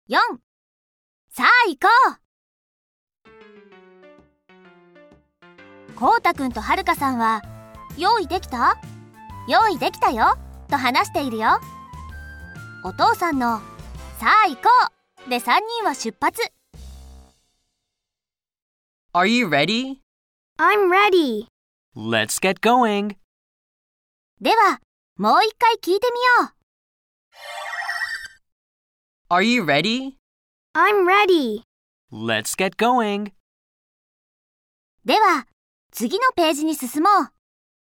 4、さあ行こう。こうたくんとはるかさんは、用意できた？用意できたよと話しているよ。お父さんのさあ行こうで3人は出発。 Are you ready? I'm ready. Let's get going. では、もう一回聞いてみよう。 Are you ready? I'm ready. Let's get going. では、次のページに進もう。